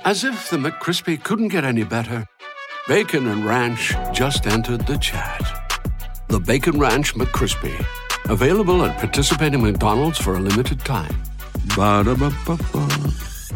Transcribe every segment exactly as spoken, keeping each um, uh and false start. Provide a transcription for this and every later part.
As if the McCrispy couldn't get any better, Bacon and Ranch just entered the chat. The Bacon Ranch McCrispy, available at participating McDonald's for a limited time. Ba-da-ba-ba-ba.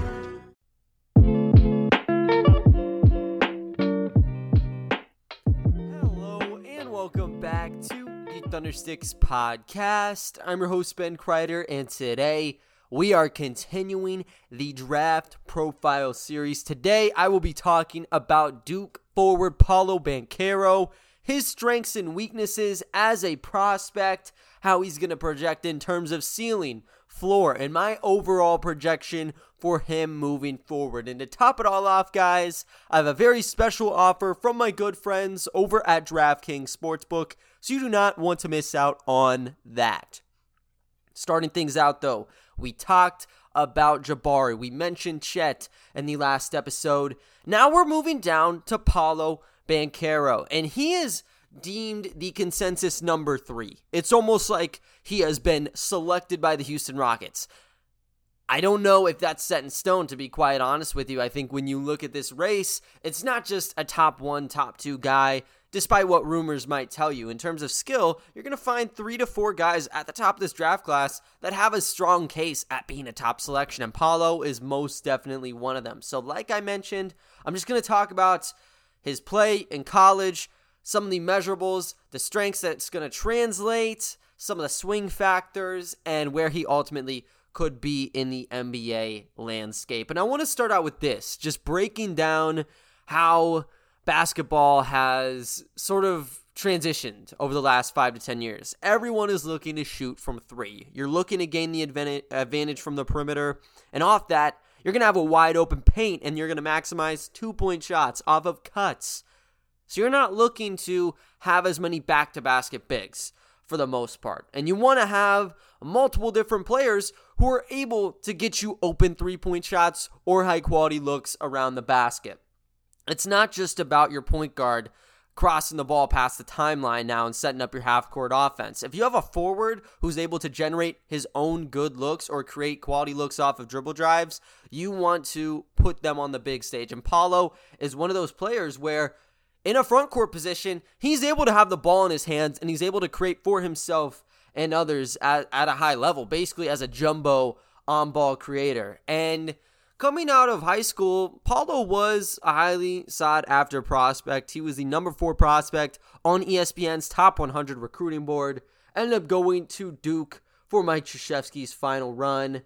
Hello and welcome back to the Thundersticks podcast. I'm your host Ben Kreider, and today we are continuing the draft profile series. Today, I will be talking about Duke forward Paolo Banchero, his strengths and weaknesses as a prospect, how he's going to project in terms of ceiling, floor, and my overall projection for him moving forward. And to top it all off, guys, I have a very special offer from my good friends over at DraftKings Sportsbook, so you do not want to miss out on that. Starting things out, though, we talked about Jabari. We mentioned Chet in the last episode. Now we're moving down to Paolo Banchero, and he is deemed the consensus number three. It's almost like he has been selected by the Houston Rockets. I don't know if that's set in stone, to be quite honest with you. I think when you look at this race, it's not just a top one, top two guy, despite what rumors might tell you. In terms of skill, you're going to find three to four guys at the top of this draft class that have a strong case at being a top selection, and Paolo is most definitely one of them. So like I mentioned, I'm just going to talk about his play in college, some of the measurables, the strengths that's going to translate, some of the swing factors, and where he ultimately could be in the N B A landscape. And I want to start out with this, just breaking down how basketball has sort of transitioned over the last five to ten years. Everyone is looking to shoot from three. You're looking to gain the advantage from the perimeter, and off that, you're going to have a wide open paint, and you're going to maximize two-point shots off of cuts. So you're not looking to have as many back-to-basket bigs for the most part. And you want to have multiple different players who are able to get you open three-point shots or high-quality looks around the basket. It's not just about your point guard crossing the ball past the timeline now and setting up your half-court offense. If you have a forward who's able to generate his own good looks or create quality looks off of dribble drives, you want to put them on the big stage. And Paolo is one of those players where in a front court position, he's able to have the ball in his hands and he's able to create for himself and others at, at a high level, basically as a jumbo on-ball creator. And coming out of high school, Paolo was a highly sought-after prospect. He was the number four prospect on E S P N's top one hundred recruiting board. Ended up going to Duke for Mike Krzyzewski's final run.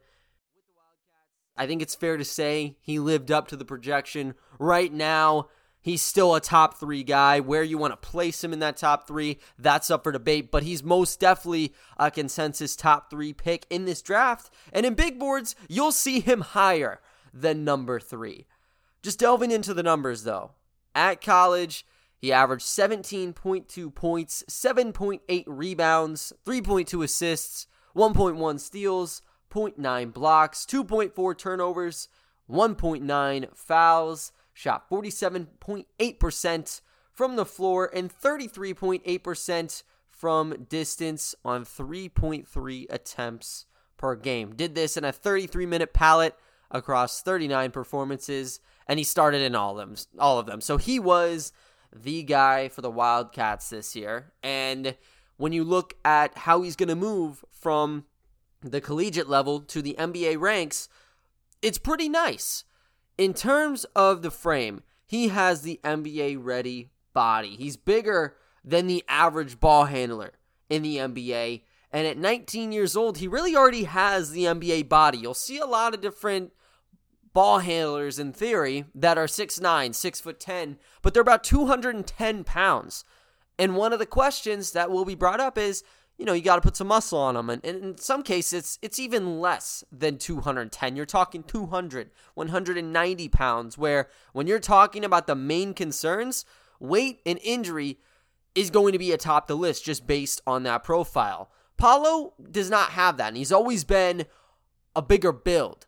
I think it's fair to say he lived up to the projection. Right now, he's still a top three guy. Where you want to place him in that top three, that's up for debate. But he's most definitely a consensus top three pick in this draft. And in big boards, you'll see him higher than number three. Just delving into the numbers, though. At college, he averaged seventeen point two points, seven point eight rebounds, three point two assists, one point one steals, zero point nine blocks, two point four turnovers, one point nine fouls, shot forty-seven point eight percent from the floor and thirty-three point eight percent from distance on three point three attempts per game. Did this in a thirty-three minute palette across thirty-nine performances, and he started in all of them. All of them. So he was the guy for the Wildcats this year. And when you look at how he's going to move from the collegiate level to the N B A ranks, it's pretty nice. In terms of the frame, he has the N B A-ready body. He's bigger than the average ball handler in the N B A. And at nineteen years old, he really already has the N B A body. You'll see a lot of different ball handlers in theory that are six nine, six foot ten, but they're about two hundred ten pounds. And one of the questions that will be brought up is, you know, you got to put some muscle on them. And, and in some cases, it's, it's even less than two hundred ten. You're talking two hundred, one hundred ninety pounds, where when you're talking about the main concerns, weight and injury is going to be atop the list just based on that profile. Paolo does not have that, and he's always been a bigger build.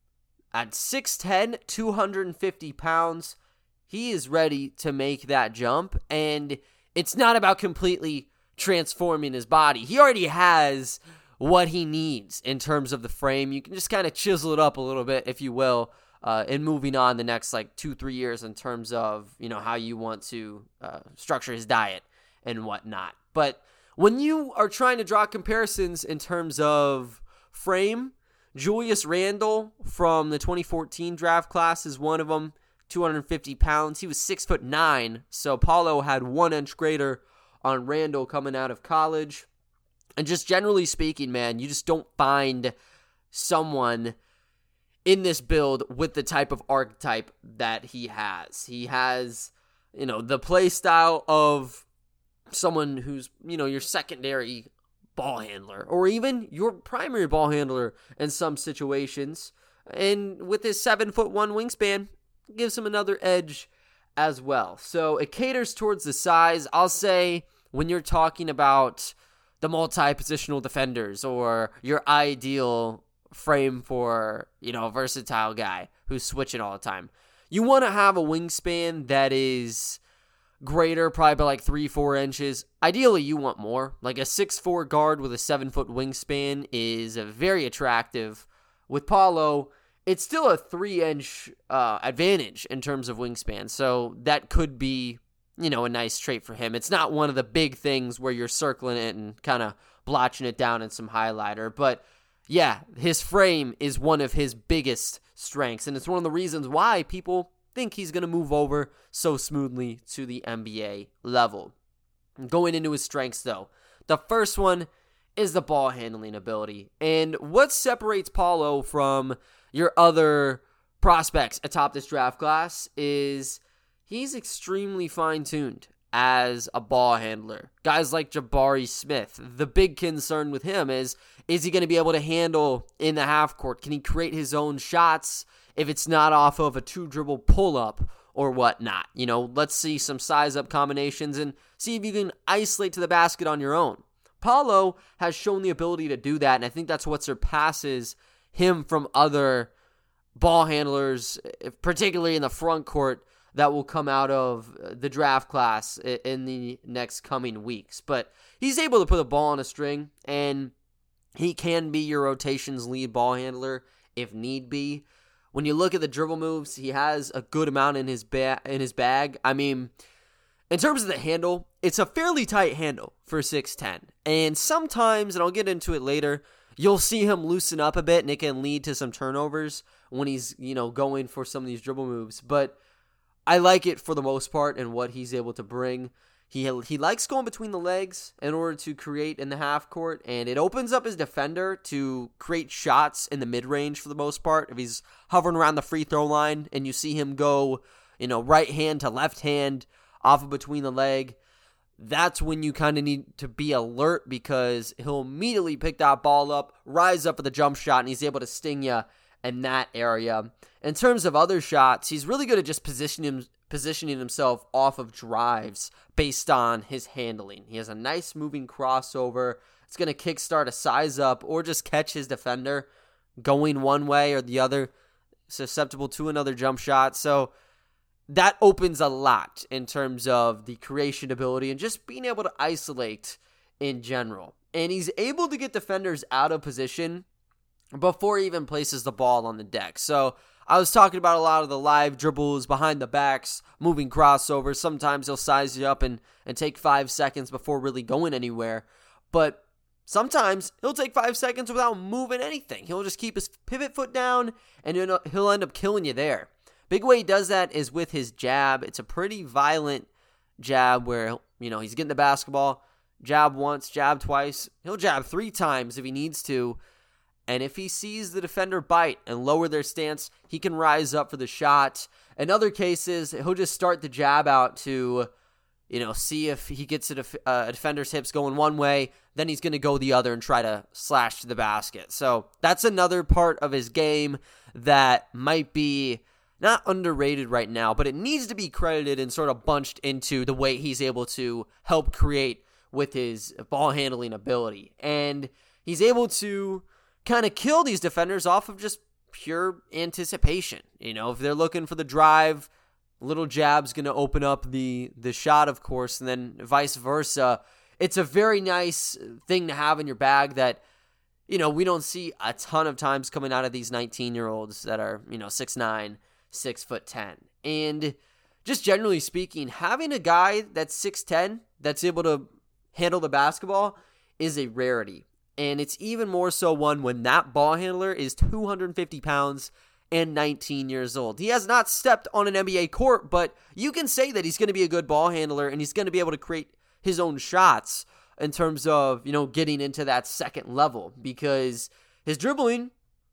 At six ten, two hundred fifty pounds, he is ready to make that jump, and it's not about completely transforming his body. He already has what he needs in terms of the frame. You can just kind of chisel it up a little bit, if you will, uh, in moving on the next like two, three years in terms of, you know, how you want to uh, structure his diet and whatnot. But when you are trying to draw comparisons in terms of frame, Julius Randle from the twenty fourteen draft class is one of them, two hundred fifty pounds. He was six foot nine, so Paolo had one inch greater on Randle coming out of college. And just generally speaking, man, you just don't find someone in this build with the type of archetype that he has. He has, you know, the play style of someone who's, you know, your secondary ball handler or even your primary ball handler in some situations. And with his seven foot one wingspan, gives him another edge as well. So it caters towards the size. I'll say when you're talking about the multi-positional defenders or your ideal frame for, you know, a versatile guy who's switching all the time, you want to have a wingspan that is greater, probably by like three, four inches. Ideally, you want more. Like a six foot four guard with a seven foot wingspan is a very attractive. With Paolo, it's still a three inch uh, advantage in terms of wingspan. So that could be, you know, a nice trait for him. It's not one of the big things where you're circling it and kind of blotching it down in some highlighter. But yeah, his frame is one of his biggest strengths. And it's one of the reasons why people think he's going to move over so smoothly to the N B A level. Going into his strengths, though, the first one is the ball handling ability. And what separates Paolo from your other prospects atop this draft class is he's extremely fine-tuned as a ball handler. Guys like Jabari Smith, the big concern with him is, is he going to be able to handle in the half court? Can he create his own shots if it's not off of a two-dribble pull-up or whatnot? You know, let's see some size-up combinations and see if you can isolate to the basket on your own. Paolo has shown the ability to do that, and I think that's what surpasses him from other ball handlers, particularly in the front court, that will come out of the draft class in the next coming weeks. But he's able to put a ball on a string, and he can be your rotation's lead ball handler if need be. When you look at the dribble moves, he has a good amount in his ba- in his bag. I mean, in terms of the handle, it's a fairly tight handle for six ten. And sometimes, and I'll get into it later, you'll see him loosen up a bit, and it can lead to some turnovers when he's, you know, going for some of these dribble moves. But I like it for the most part and what he's able to bring. He he likes going between the legs in order to create in the half court, and it opens up his defender to create shots in the mid-range for the most part. If he's hovering around the free throw line and you see him go, you know, right hand to left hand off of between the leg, that's when you kind of need to be alert because he'll immediately pick that ball up, rise up for the jump shot, and he's able to sting you in that area. In terms of other shots, he's really good at just positioning him, positioning himself off of drives based on his handling. He has a nice moving crossover. It's going to kickstart a size up or just catch his defender going one way or the other, susceptible to another jump shot. So that opens a lot in terms of the creation ability and just being able to isolate in general. And he's able to get defenders out of position before he even places the ball on the deck. So I was talking about a lot of the live dribbles, behind the backs, moving crossovers. Sometimes he'll size you up and, and take five seconds before really going anywhere. But sometimes he'll take five seconds without moving anything. He'll just keep his pivot foot down, and he'll end up killing you there. Big way he does that is with his jab. It's a pretty violent jab where, you know, he's getting the basketball, jab once, jab twice. He'll jab three times if he needs to. And if he sees the defender bite and lower their stance, he can rise up for the shot. In other cases, he'll just start the jab out to, you know, see if he gets a, def- uh, a defender's hips going one way, then he's going to go the other and try to slash to the basket. So that's another part of his game that might be not underrated right now, but it needs to be credited and sort of bunched into the way he's able to help create with his ball handling ability. And he's able to kind of kill these defenders off of just pure anticipation. You know, if they're looking for the drive, little jab's going to open up the the shot, of course, and then vice versa. It's a very nice thing to have in your bag that you know, we don't see a ton of times coming out of these nineteen-year-olds that are, you know, six nine, six foot ten. And just generally speaking, having a guy that's six ten that's able to handle the basketball is a rarity. And it's even more so one when that ball handler is two hundred fifty pounds and nineteen years old. He has not stepped on an N B A court, but you can say that he's going to be a good ball handler and he's going to be able to create his own shots in terms of, you know, getting into that second level, because his dribbling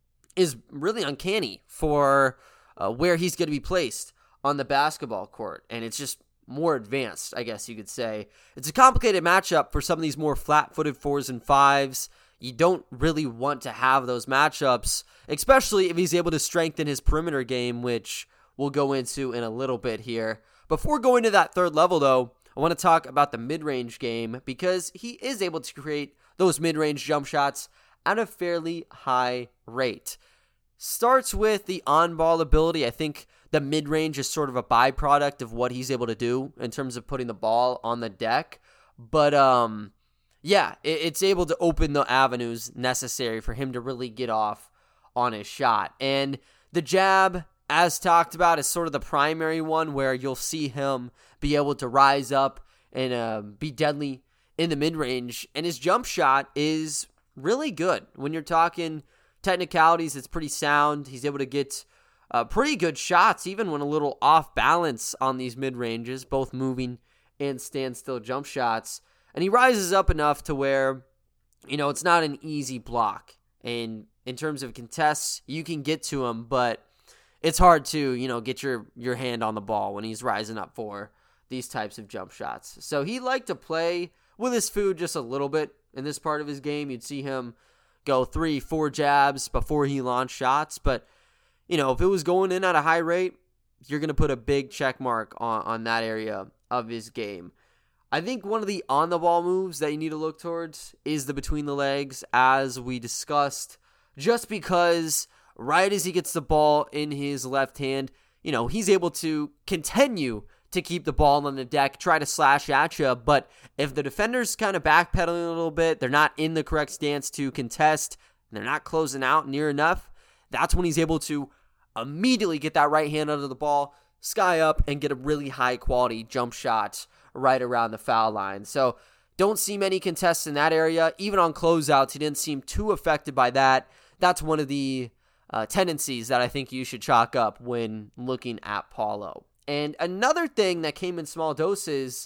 is really uncanny for uh, where he's going to be placed on the basketball court. And it's just more advanced, I guess you could say. It's a complicated matchup for some of these more flat-footed fours and fives. You don't really want to have those matchups, especially if he's able to strengthen his perimeter game, which we'll go into in a little bit here. Before going to that third level, though, I want to talk about the mid-range game, because he is able to create those mid-range jump shots at a fairly high rate. Starts with the on-ball ability. I think the mid-range is sort of a byproduct of what he's able to do in terms of putting the ball on the deck. But, um, yeah, it, it's able to open the avenues necessary for him to really get off on his shot. And the jab, as talked about, is sort of the primary one where you'll see him be able to rise up and uh, be deadly in the mid-range. And his jump shot is really good. When you're talking technicalities, it's pretty sound. He's able to get uh, pretty good shots, even when a little off balance on these mid-ranges, both moving and standstill jump shots. And he rises up enough to where, you know, it's not an easy block. And in terms of contests, you can get to him, but it's hard to, you know, get your, your hand on the ball when he's rising up for these types of jump shots. So he liked to play with his food just a little bit in this part of his game. You'd see him go three, four jabs before he launched shots. But, you know, if it was going in at a high rate, you're going to put a big check mark on, on that area of his game. I think one of the on-the-ball moves that you need to look towards is the between the legs, as we discussed, just because right as he gets the ball in his left hand, you know, he's able to continue to keep the ball on the deck, try to slash at you, but if the defender's kind of backpedaling a little bit, they're not in the correct stance to contest, they're not closing out near enough, that's when he's able to immediately get that right hand under the ball, sky up, and get a really high-quality jump shot right around the foul line. So don't see many contests in that area. Even on closeouts, he didn't seem too affected by that. That's one of the uh, tendencies that I think you should chalk up when looking at Paulo. And another thing that came in small doses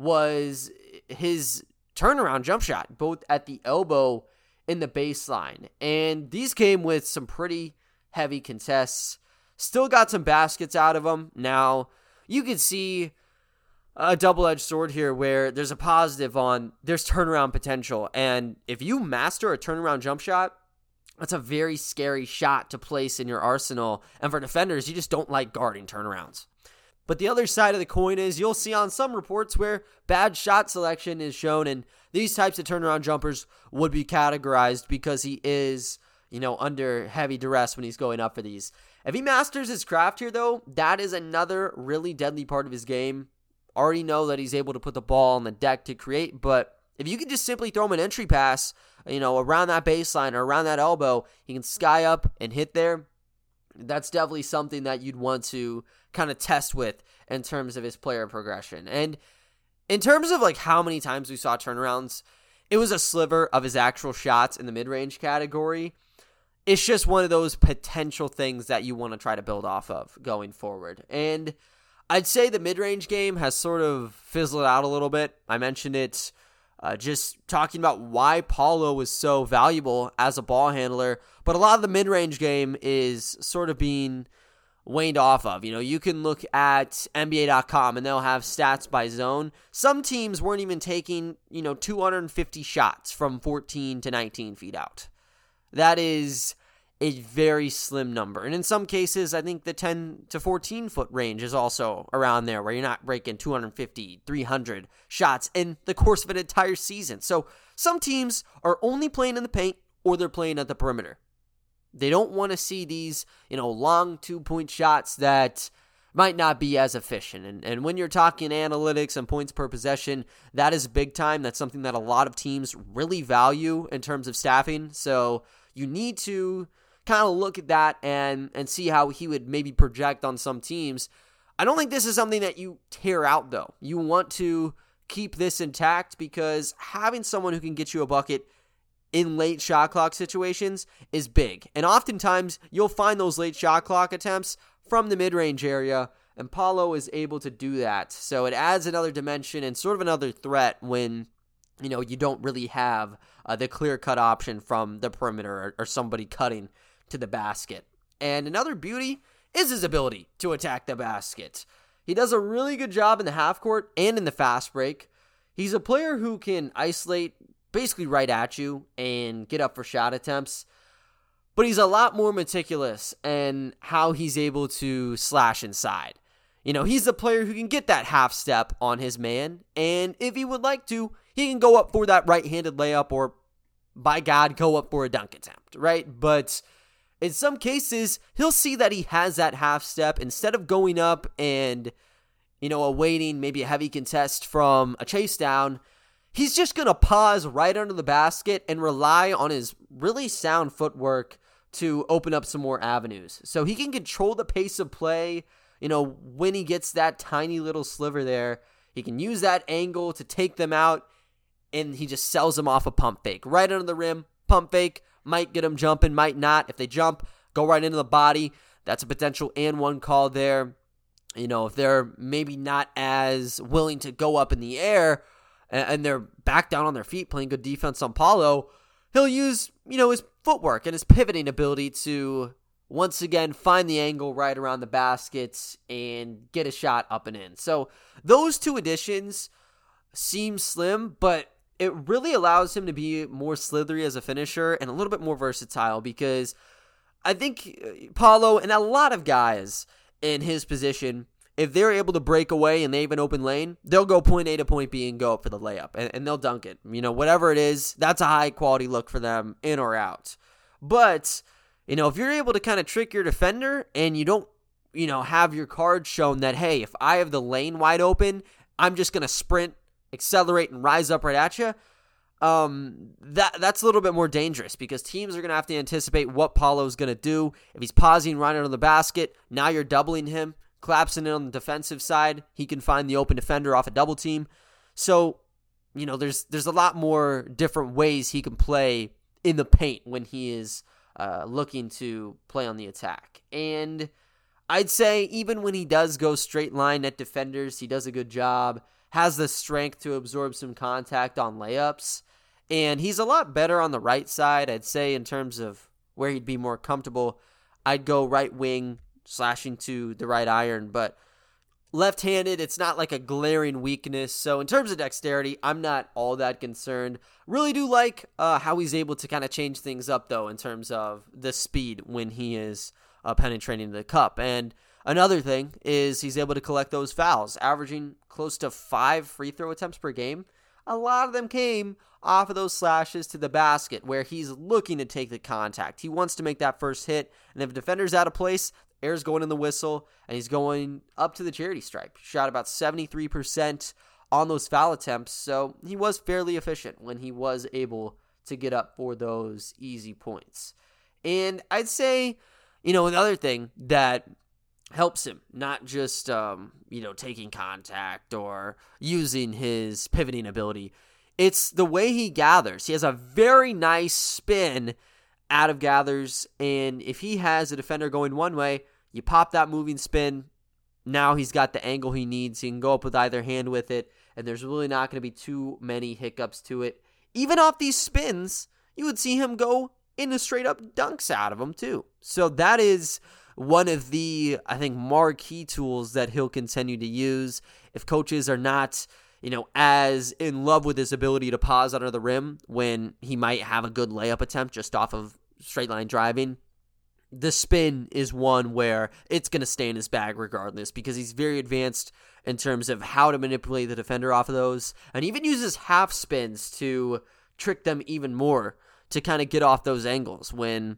was his turnaround jump shot, both at the elbow and the baseline. And these came with some pretty heavy contests. Still got some baskets out of them. Now, you can see a double-edged sword here where there's a positive on there's turnaround potential. And if you master a turnaround jump shot, that's a very scary shot to place in your arsenal. And for defenders, you just don't like guarding turnarounds. But the other side of the coin is you'll see on some reports where bad shot selection is shown, and these types of turnaround jumpers would be categorized because he is, you know, under heavy duress when he's going up for these. If he masters his craft here, though, that is another really deadly part of his game. Already know that he's able to put the ball on the deck to create, but if you can just simply throw him an entry pass, you know, around that baseline or around that elbow, he can sky up and hit there. That's definitely something that you'd want to kind of test with in terms of his player progression. And in terms of like how many times we saw turnarounds, it was a sliver of his actual shots in the mid-range category. It's just one of those potential things that you want to try to build off of going forward. And I'd say the mid-range game has sort of fizzled out a little bit. I mentioned it uh, just talking about why Paulo was so valuable as a ball handler, but a lot of the mid-range game is sort of being waned off of. You know, you can look at N B A dot com and they'll have stats by zone. Some teams weren't even taking, you know, two hundred fifty shots from fourteen to nineteen feet out. That is a very slim number. And in some cases, I think the ten to fourteen foot range is also around there where you're not breaking two hundred fifty, three hundred shots in the course of an entire season. So some teams are only playing in the paint or they're playing at the perimeter. They don't want to see these, you know, long two-point shots that might not be as efficient. And, and when you're talking analytics and points per possession, that is big time. That's something that a lot of teams really value in terms of staffing. So you need to kind of look at that and, and see how he would maybe project on some teams. I don't think this is something that you tear out, though. You want to keep this intact because having someone who can get you a bucket in late shot clock situations is big. And oftentimes, you'll find those late shot clock attempts from the mid-range area, and Paolo is able to do that. So it adds another dimension and sort of another threat when, you know, you don't really have uh, the clear-cut option from the perimeter or, or somebody cutting to the basket. And another beauty is his ability to attack the basket. He does a really good job in the half court and in the fast break. He's a player who can isolate basically right at you and get up for shot attempts, but he's a lot more meticulous in how he's able to slash inside. You know, he's the player who can get that half step on his man, and if he would like to, he can go up for that right-handed layup or, by God, go up for a dunk attempt, right? But in some cases, he'll see that he has that half step. Instead of going up and, you know, awaiting maybe a heavy contest from a chase down, he's just going to pause right under the basket and rely on his really sound footwork to open up some more avenues. So he can control the pace of play. You know, when he gets that tiny little sliver there, he can use that angle to take them out, and he just sells them off a pump fake. Right under the rim, pump fake, might get them jumping, might not. If they jump, go right into the body. That's a potential and one call there. You know, if they're maybe not as willing to go up in the air, and they're back down on their feet playing good defense on Paolo, he'll use, you know, his footwork and his pivoting ability to once again find the angle right around the basket and get a shot up and in. So those two additions seem slim, but it really allows him to be more slithery as a finisher and a little bit more versatile, because I think Paolo and a lot of guys in his position, if they're able to break away and they have an open lane, they'll go point A to point B and go up for the layup, and, and they'll dunk it. You know, whatever it is, that's a high-quality look for them, in or out. But, you know, if you're able to kind of trick your defender and you don't, you know, have your card shown that, hey, if I have the lane wide open, I'm just going to sprint, accelerate, and rise up right at you, um, that, that's a little bit more dangerous, because teams are going to have to anticipate what Paolo's going to do. If he's pausing right under the basket, now you're doubling him. Collapsing in on the defensive side, he can find the open defender off a double team. So, you know, there's there's a lot more different ways he can play in the paint when he is uh, looking to play on the attack. And I'd say even when he does go straight line at defenders, he does a good job, has the strength to absorb some contact on layups, and he's a lot better on the right side. I'd say in terms of where he'd be more comfortable, I'd go right wing, slashing to the right iron, but left-handed, it's not like a glaring weakness. So in terms of dexterity, I'm not all that concerned. Really do like uh, how he's able to kind of change things up, though, in terms of the speed when he is uh, penetrating the cup. And another thing is he's able to collect those fouls, averaging close to five free throw attempts per game. A lot of them came off of those slashes to the basket where he's looking to take the contact. He wants to make that first hit, and if a defender's out of place, air's going in the whistle, and he's going up to the charity stripe. Shot about seventy-three percent on those foul attempts, so he was fairly efficient when he was able to get up for those easy points. And I'd say, you know, another thing that helps him, not just, um, you know, taking contact or using his pivoting ability, it's the way he gathers. He has a very nice spin out of gathers, and if he has a defender going one way, you pop that moving spin. Now he's got the angle he needs. He can go up with either hand with it, and there's really not going to be too many hiccups to it. Even off these spins, you would see him go into straight-up dunks out of them, too. So that is one of the, I think, marquee tools that he'll continue to use. If coaches are not, you know, as in love with his ability to pause under the rim when he might have a good layup attempt just off of straight line driving, the spin is one where it's going to stay in his bag regardless, because he's very advanced in terms of how to manipulate the defender off of those, and even uses half spins to trick them even more to kind of get off those angles when,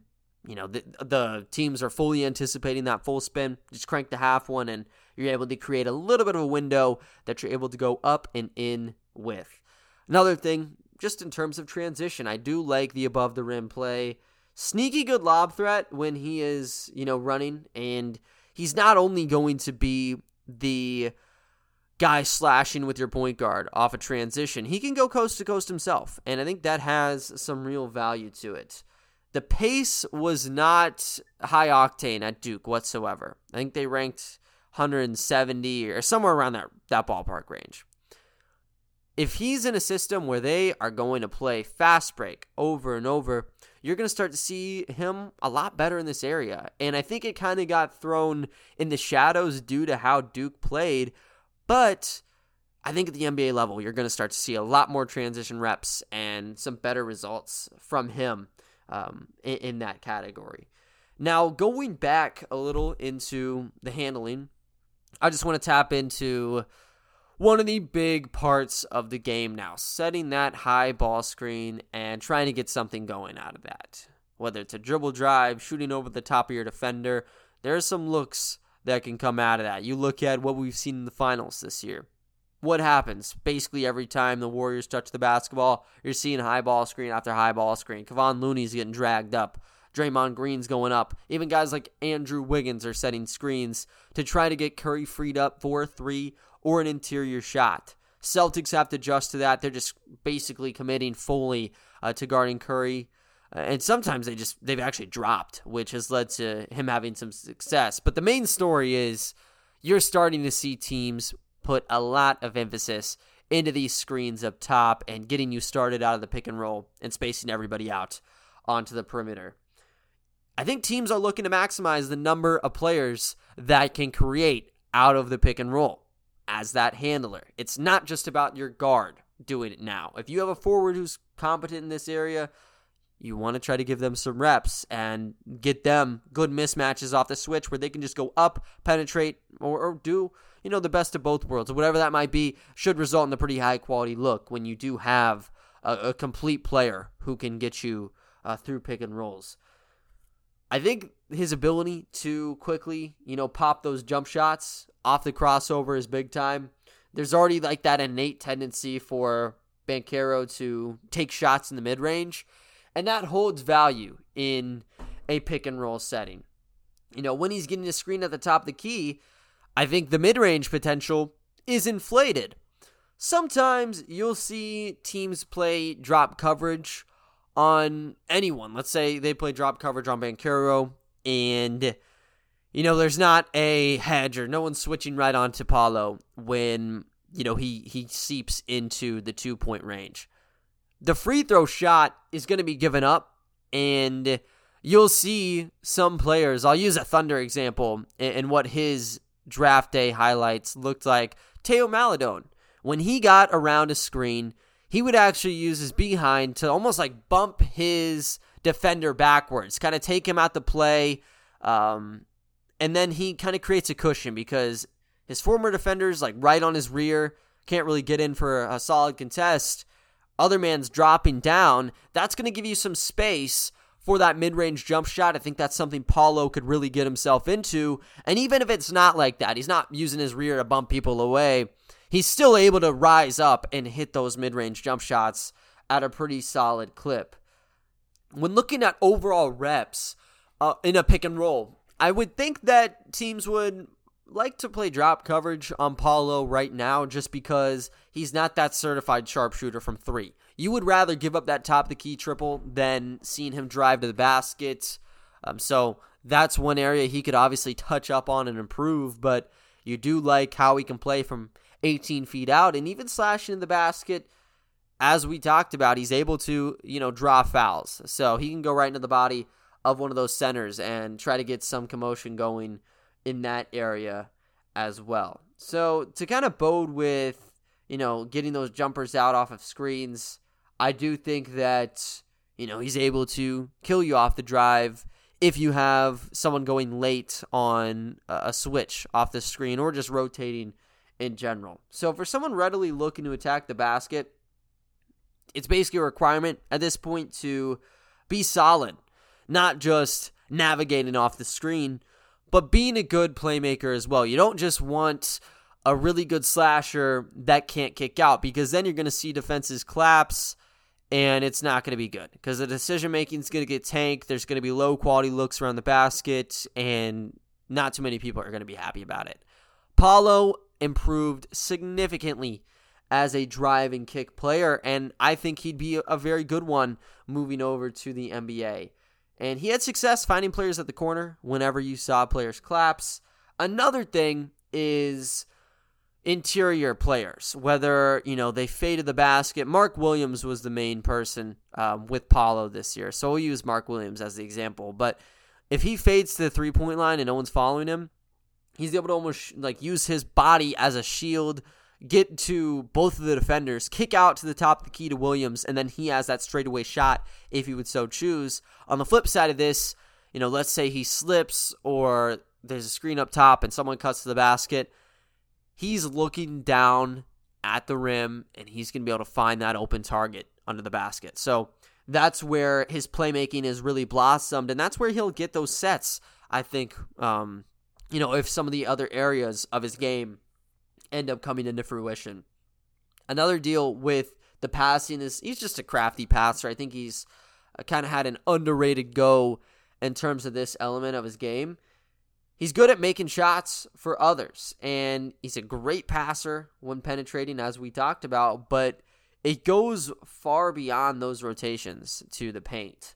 you know, the, the teams are fully anticipating that full spin. Just crank the half one, and you're able to create a little bit of a window that you're able to go up and in with. Another thing, just in terms of transition, I do like the above the rim play. Sneaky good lob threat when he is, you know, running, and he's not only going to be the guy slashing with your point guard off a transition, he can go coast to coast himself, and I think that has some real value to it. The pace was not high octane at Duke whatsoever. I think they ranked one hundred seventy or somewhere around that, that ballpark range. If he's in a system where they are going to play fast break over and over, you're going to start to see him a lot better in this area. And I think it kind of got thrown in the shadows due to how Duke played. But I think at the N B A level, you're going to start to see a lot more transition reps and some better results from him um, in, in that category. Now, going back a little into the handling, I just want to tap into one of the big parts of the game now, setting that high ball screen and trying to get something going out of that. Whether it's a dribble drive, shooting over the top of your defender, there are some looks that can come out of that. You look at what we've seen in the finals this year. What happens? Basically every time the Warriors touch the basketball, you're seeing high ball screen after high ball screen. Kevon Looney's getting dragged up. Draymond Green's going up. Even guys like Andrew Wiggins are setting screens to try to get Curry freed up for a three or an interior shot. Celtics have to adjust to that. They're just basically committing fully uh, to guarding Curry. Uh, and sometimes they just, they've actually dropped, which has led to him having some success. But the main story is you're starting to see teams put a lot of emphasis into these screens up top and getting you started out of the pick and roll and spacing everybody out onto the perimeter. I think teams are looking to maximize the number of players that can create out of the pick and roll as that handler. It's not just about your guard doing it now. If you have a forward who's competent in this area, you want to try to give them some reps and get them good mismatches off the switch where they can just go up, penetrate, or, or do, you know, the best of both worlds. Whatever that might be should result in a pretty high quality look when you do have a, a complete player who can get you uh, through pick and rolls. I think his ability to quickly, you know, pop those jump shots off the crossover is big time. There's already like that innate tendency for Banchero to take shots in the mid-range, and that holds value in a pick and roll setting. You know, when he's getting a screen at the top of the key, I think the mid-range potential is inflated. Sometimes you'll see teams play drop coverage on anyone. Let's say they play drop coverage on Banchero, and, you know, there's not a hedge or no one's switching right on to Paolo when, you know, he, he seeps into the two-point range. The free throw shot is going to be given up, and you'll see some players, I'll use a Thunder example, and what his draft day highlights looked like. Teo Maledon, when he got around a screen, he would actually use his behind to almost like bump his defender backwards, kind of take him out the play, um, and then he kind of creates a cushion because his former defender's like right on his rear, can't really get in for a solid contest. Other man's dropping down. That's going to give you some space for that mid-range jump shot. I think that's something Paolo could really get himself into. And even if it's not like that, he's not using his rear to bump people away, he's still able to rise up and hit those mid-range jump shots at a pretty solid clip. When looking at overall reps uh, in a pick and roll, I would think that teams would like to play drop coverage on Paolo right now just because he's not that certified sharpshooter from three. You would rather give up that top of the key triple than seeing him drive to the basket. Um, so that's one area he could obviously touch up on and improve, but you do like how he can play from eighteen feet out and even slashing in the basket. As we talked about, he's able to, you know, draw fouls. So he can go right into the body of one of those centers and try to get some commotion going in that area as well. So to kind of bode with, you know, getting those jumpers out off of screens, I do think that, you know, he's able to kill you off the drive if you have someone going late on a switch off the screen or just rotating in general. So for someone readily looking to attack the basket, it's basically a requirement at this point to be solid, not just navigating off the screen, but being a good playmaker as well. You don't just want a really good slasher that can't kick out, because then you're going to see defenses collapse, and it's not going to be good because the decision-making is going to get tanked. There's going to be low-quality looks around the basket, and not too many people are going to be happy about it. Paolo improved significantly as a drive and kick player, and I think he'd be a very good one moving over to the N B A. And he had success finding players at the corner whenever you saw players collapse. Another thing is interior players, whether, you know, they faded the basket. Mark Williams was the main person um, with Paolo this year, so we'll use Mark Williams as the example. But if he fades to the three-point line and no one's following him, he's able to almost like use his body as a shield, get to both of the defenders, kick out to the top of the key to Williams, and then he has that straightaway shot if he would so choose. On the flip side of this, you know, let's say he slips or there's a screen up top and someone cuts to the basket. He's looking down at the rim, and he's going to be able to find that open target under the basket. So that's where his playmaking is really blossomed, and that's where he'll get those sets, I think, um, you know, if some of the other areas of his game end up coming into fruition. Another deal with the passing is he's just a crafty passer. I think he's uh, kind of had an underrated go in terms of this element of his game. He's good at making shots for others, and he's a great passer when penetrating, as we talked about, but it goes far beyond those rotations to the paint.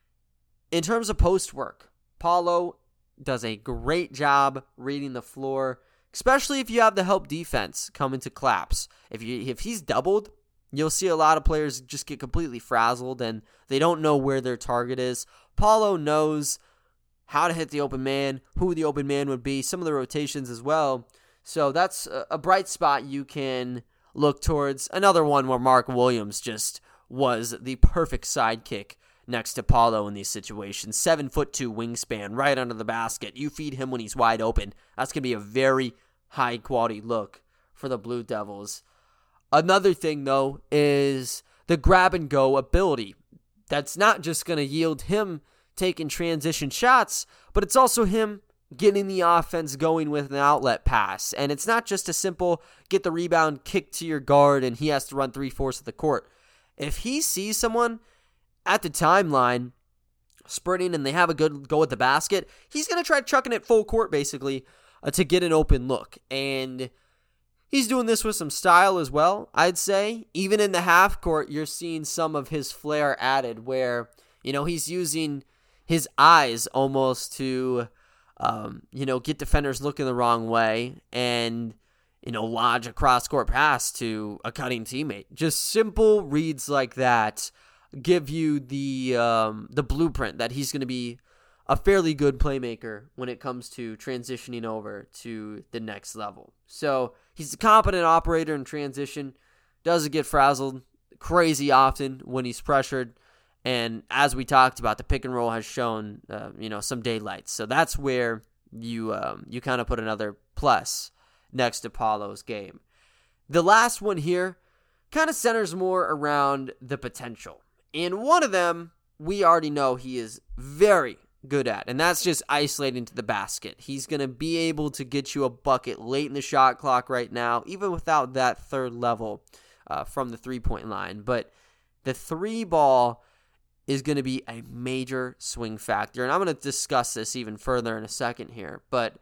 In terms of post work, Paolo does a great job reading the floor, especially if you have the help defense come into collapse. If you if he's doubled, you'll see a lot of players just get completely frazzled, and they don't know where their target is. Paolo knows how to hit the open man, who the open man would be, some of the rotations as well. So that's a bright spot you can look towards. Another one where Mark Williams just was the perfect sidekick next to Paolo in these situations. Seven foot two wingspan right under the basket. You feed him when he's wide open. That's going to be a very high quality look for the Blue Devils. Another thing, though, is the grab and go ability. That's not just going to yield him taking transition shots, but it's also him getting the offense going with an outlet pass. And it's not just a simple get the rebound, kick to your guard, and he has to run three-fourths of the court. If he sees someone at the timeline sprinting and they have a good go at the basket, he's going to try chucking it full court, basically, uh, to get an open look. And he's doing this with some style as well, I'd say. Even in the half court, you're seeing some of his flair added where, you know, he's using his eyes almost to, um, you know, get defenders looking the wrong way and, you know, lodge a cross-court pass to a cutting teammate. Just simple reads like that give you the um, the blueprint that he's going to be a fairly good playmaker when it comes to transitioning over to the next level. So he's a competent operator in transition, doesn't get frazzled crazy often when he's pressured. And as we talked about, the pick and roll has shown, uh, you know, some daylight. So that's where you um, you kind of put another plus next to Paolo's game. The last one here kind of centers more around the potential. And one of them, we already know he is very good at, and that's just isolating to the basket. He's going to be able to get you a bucket late in the shot clock right now, even without that third level uh, from the three-point line. But the three ball is going to be a major swing factor. And I'm going to discuss this even further in a second here. But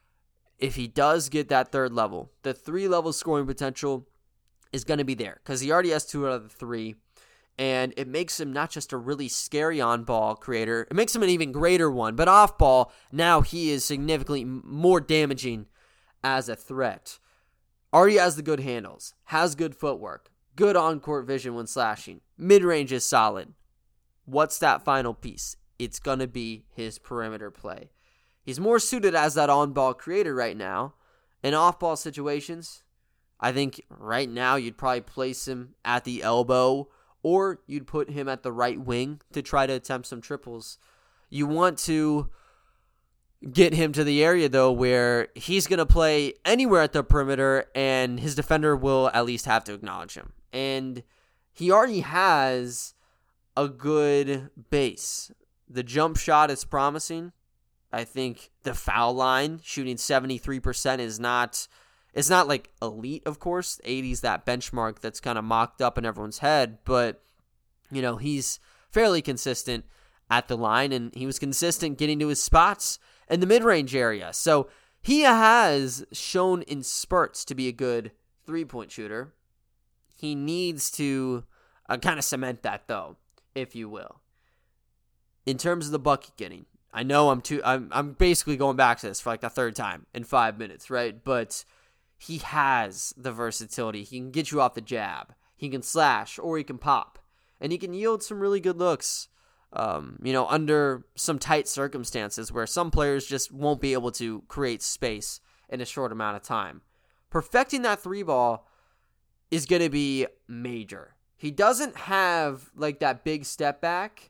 if he does get that third level, the three-level scoring potential is going to be there because he already has two out of the three. And it makes him not just a really scary on-ball creator, it makes him an even greater one. But off-ball, now he is significantly more damaging as a threat. Already has the good handles, has good footwork, good on-court vision when slashing. Mid-range is solid. What's that final piece? It's going to be his perimeter play. He's more suited as that on-ball creator right now. In off-ball situations, I think right now you'd probably place him at the elbow, or you'd put him at the right wing to try to attempt some triples. You want to get him to the area, though, where he's going to play anywhere at the perimeter, and his defender will at least have to acknowledge him. And he already has a good base the jump shot is promising. I think the foul line, shooting seventy-three percent, is not, it's not like elite, of course. eighty is that benchmark that's kind of mocked up in everyone's head, but, you know, he's fairly consistent at the line, and he was consistent getting to his spots in the mid-range area. So he has shown in spurts to be a good three-point shooter. He needs to uh, kind of cement that, though, if you will. In terms of the bucket getting, I know I'm too. I'm I'm basically going back to this for like the third time in five minutes, right? But he has the versatility. He can get you off the jab. He can slash, or he can pop, and he can yield some really good looks. Um, you know, under some tight circumstances where some players just won't be able to create space in a short amount of time. Perfecting that three ball is going to be major. He doesn't have like that big step back,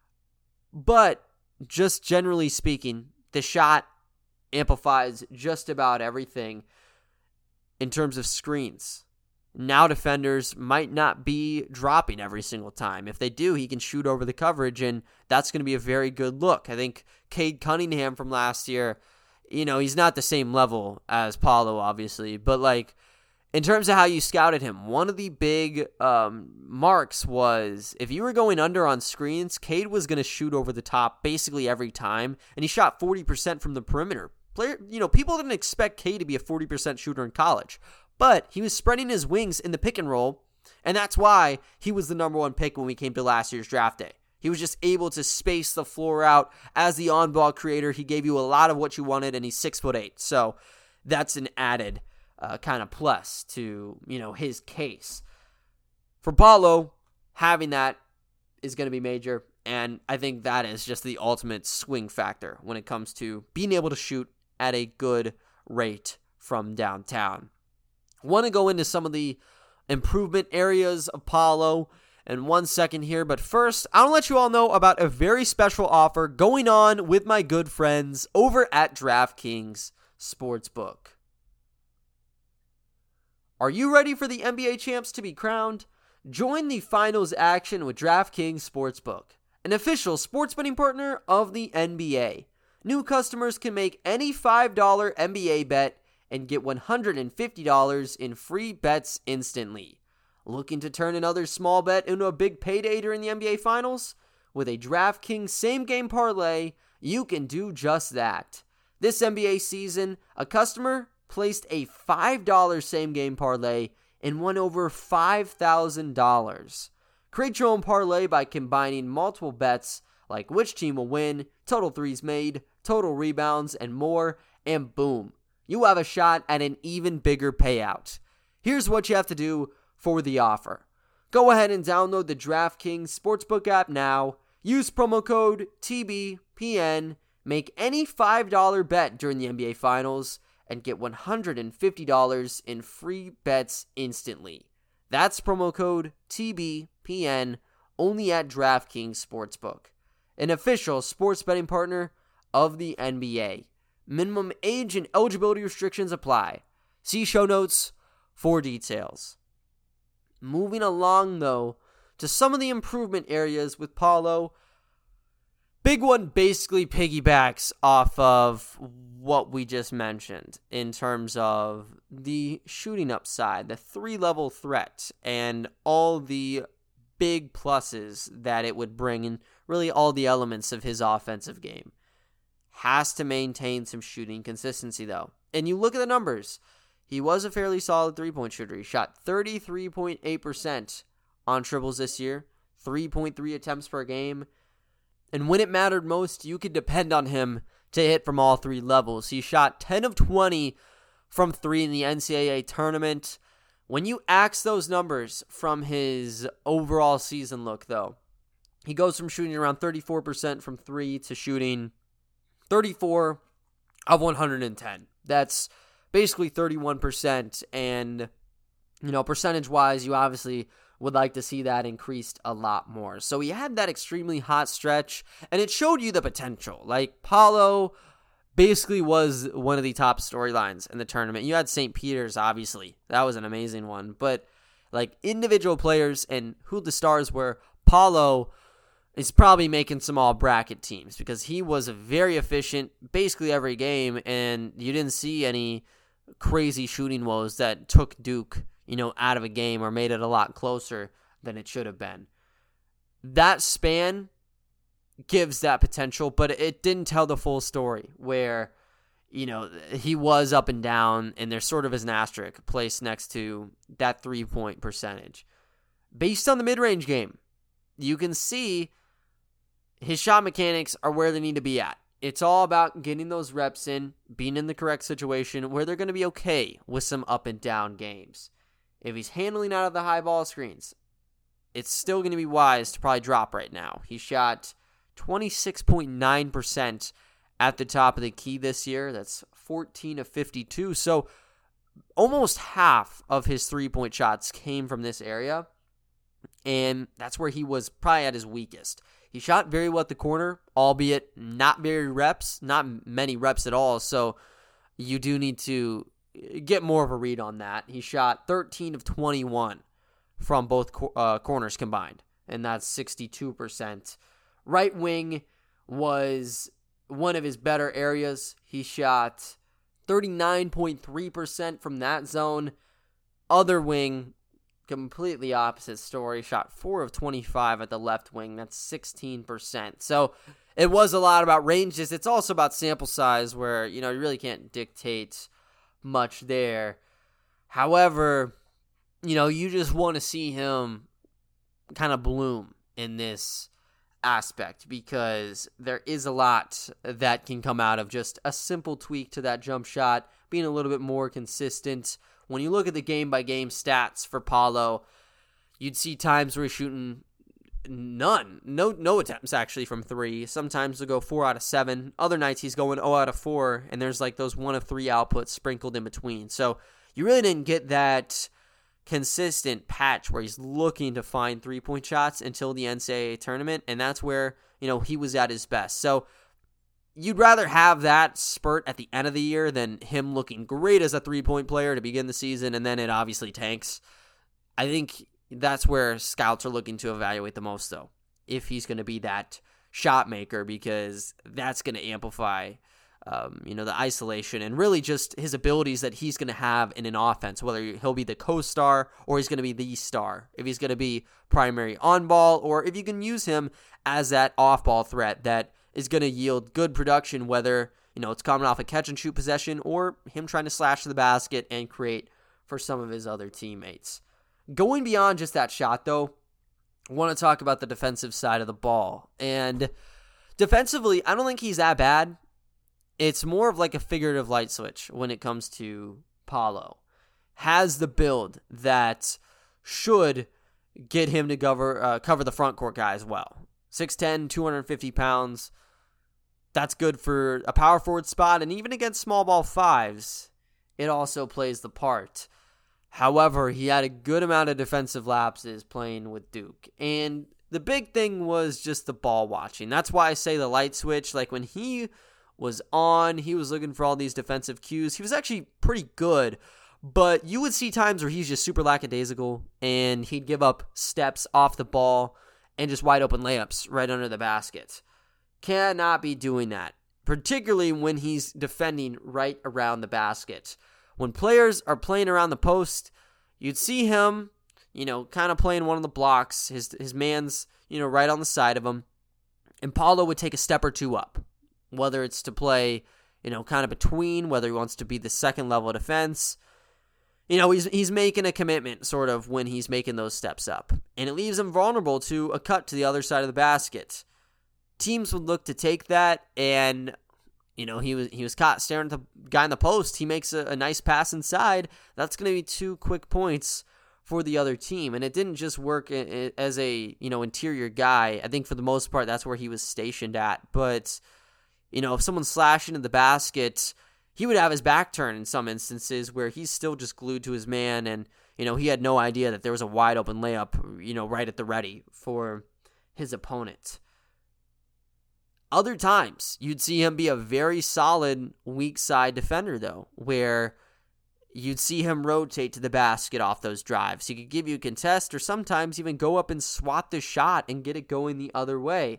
but just generally speaking, the shot amplifies just about everything in terms of screens. Now defenders might not be dropping every single time. If they do, he can shoot over the coverage, and that's going to be a very good look. I think Cade Cunningham from last year, you know, he's not the same level as Paolo, obviously, but like in terms of how you scouted him, one of the big um, marks was if you were going under on screens, Cade was going to shoot over the top basically every time, and he shot forty percent from the perimeter. Player, you know, people didn't expect Cade to be a forty percent shooter in college. But he was spreading his wings in the pick and roll, and that's why he was the number one pick when we came to last year's draft day. He was just able to space the floor out as the on-ball creator. He gave you a lot of what you wanted, and he's six foot eight. So that's an added uh, kind of plus to, you know, his case. For Paolo, having that is going to be major, and I think that is just the ultimate swing factor when it comes to being able to shoot at a good rate from downtown. Want to go into some of the improvement areas of Paolo in one second here, but first, I want to let you all know about a very special offer going on with my good friends over at DraftKings Sportsbook. Are you ready for the N B A champs to be crowned? Join the finals action with DraftKings Sportsbook, an official sports betting partner of the N B A. New customers can make any five dollars N B A bet and get one hundred fifty dollars in free bets instantly. Looking to turn another small bet into a big payday during the N B A Finals? With a DraftKings same-game parlay, you can do just that. This N B A season, a customer placed a five dollars same-game parlay and won over five thousand dollars. Create your own parlay by combining multiple bets like which team will win, total threes made, total rebounds, and more, and boom, you have a shot at an even bigger payout. Here's what you have to do for the offer. Go ahead and download the DraftKings Sportsbook app now. Use promo code T B P N. Make any five dollars bet during the N B A Finals and get one hundred fifty dollars in free bets instantly. That's promo code T B P N only at DraftKings Sportsbook, an official sports betting partner of the N B A. Minimum age and eligibility restrictions apply. See show notes for details. Moving along, though, to some of the improvement areas with Paolo. Big one basically piggybacks off of what we just mentioned in terms of the shooting upside, the three-level threat, and all the big pluses that it would bring, and really all the elements of his offensive game. Has to maintain some shooting consistency, though. And you look at the numbers. He was a fairly solid three-point shooter. He shot thirty-three point eight percent on triples this year, three point three attempts per game. And when it mattered most, you could depend on him to hit from all three levels. He shot ten of twenty from three in the N C double A tournament. When you axe those numbers from his overall season look, though, he goes from shooting around thirty-four percent from three to shooting thirty-four of one hundred ten. That's basically thirty-one percent. And, you know, percentage-wise, you obviously would like to see that increased a lot more. So he had that extremely hot stretch, and it showed you the potential. Like, Paolo basically was one of the top storylines in the tournament. You had Saint Peter's, obviously. That was an amazing one. But, like, individual players and who the stars were, Paolo is probably making some all-bracket teams because he was very efficient basically every game, and you didn't see any crazy shooting woes that took Duke, you know, out of a game or made it a lot closer than it should have been. That span gives that potential, but it didn't tell the full story where, you know, he was up and down, and there's sort of as an asterisk placed next to that three-point percentage. Based on the mid-range game, you can see his shot mechanics are where they need to be at. It's all about getting those reps in, being in the correct situation where they're going to be okay with some up and down games. If he's handling out of the high ball screens, it's still going to be wise to probably drop right now. He shot twenty-six point nine percent at the top of the key this year. That's fourteen of fifty-two. So almost half of his three-point shots came from this area, and that's where he was probably at his weakest. He shot very well at the corner, albeit not very reps, not many reps at all, so you do need to get more of a read on that. He shot thirteen of twenty-one from both uh, corners combined, and that's sixty-two percent. Right wing was one of his better areas. He shot thirty-nine point three percent from that zone. Other wing, completely opposite story. Shot four of twenty-five at the left wing. That's sixteen percent. So it was a lot about ranges. It's also about sample size where, you know, you really can't dictate much there. However, you know, you just want to see him kind of bloom in this aspect because there is a lot that can come out of just a simple tweak to that jump shot, being a little bit more consistent. When you look at the game-by-game stats for Paolo, you'd see times where he's shooting none, no no attempts actually from three. Sometimes he'll go four out of seven. Other nights he's going zero out of four, and there's like those one of three outputs sprinkled in between. So you really didn't get that consistent patch where he's looking to find three-point shots until the N C double A tournament, and that's where, you know, he was at his best. So you'd rather have that spurt at the end of the year than him looking great as a three-point player to begin the season, and then it obviously tanks. I think that's where scouts are looking to evaluate the most, though, if he's going to be that shot maker, because that's going to amplify Um, you know, the isolation and really just his abilities that he's going to have in an offense, whether he'll be the co-star or he's going to be the star, if he's going to be primary on ball, or if you can use him as that off-ball threat that is going to yield good production, whether, you know, it's coming off a catch-and-shoot possession or him trying to slash to the basket and create for some of his other teammates. Going beyond just that shot, though, I want to talk about the defensive side of the ball. And defensively, I don't think he's that bad. It's more of like a figurative light switch when it comes to Paolo. Has the build that should get him to cover uh, cover the front court guys well. six ten, two hundred fifty pounds. That's good for a power forward spot, and even against small ball fives, it also plays the part. However, he had a good amount of defensive lapses playing with Duke. And the big thing was just the ball watching. That's why I say the light switch. Like when he was on, he was looking for all these defensive cues. He was actually pretty good, but you would see times where he's just super lackadaisical and he'd give up steps off the ball and just wide open layups right under the basket. Cannot be doing that, particularly when he's defending right around the basket. When players are playing around the post, you'd see him, you know, kind of playing one of the blocks. His his man's, you know, right on the side of him, and Paolo would take a step or two up. Whether it's to play, you know, kind of between, whether he wants to be the second level of defense. You know, he's he's making a commitment sort of when he's making those steps up. And it leaves him vulnerable to a cut to the other side of the basket. Teams would look to take that, and, you know, he was he was caught staring at the guy in the post. He makes a, a nice pass inside. That's going to be two quick points for the other team. And it didn't just work as a, you know, interior guy. I think for the most part, that's where he was stationed at. But, you know, if someone's slashing in the basket, he would have his back turned in some instances where he's still just glued to his man, and, you know, he had no idea that there was a wide open layup, you know, right at the ready for his opponent. Other times, you'd see him be a very solid weak side defender, though, where you'd see him rotate to the basket off those drives. He could give you a contest or sometimes even go up and swat the shot and get it going the other way.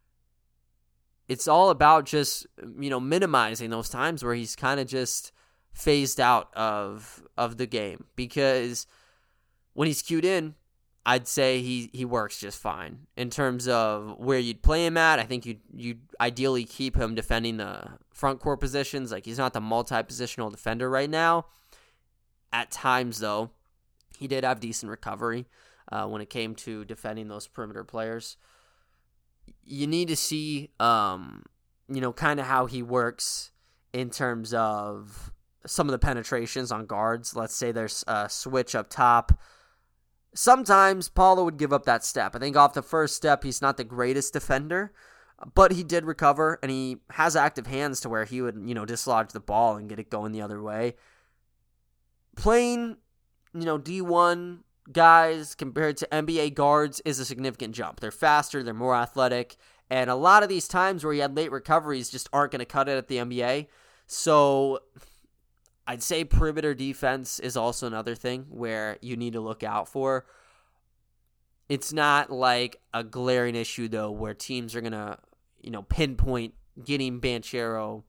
It's all about just, you know, minimizing those times where he's kind of just phased out of of the game, because when he's cued in, I'd say he, he works just fine. In terms of where you'd play him at, I think you'd, you'd ideally keep him defending the front court positions. Like, he's not the multi-positional defender right now. At times, though, he did have decent recovery uh, when it came to defending those perimeter players. You need to see, um, you know, kind of how he works in terms of some of the penetrations on guards. Let's say there's a switch up top. Sometimes Paolo would give up that step. I think off the first step, he's not the greatest defender, but he did recover, and he has active hands to where he would, you know, dislodge the ball and get it going the other way. Playing, you know, D one guys compared to N B A guards is a significant jump. They're faster, they're more athletic, and a lot of these times where he had late recoveries just aren't going to cut it at the N B A. So I'd say perimeter defense is also another thing where you need to look out for. It's not like a glaring issue, though, where teams are going to, you know, pinpoint getting Banchero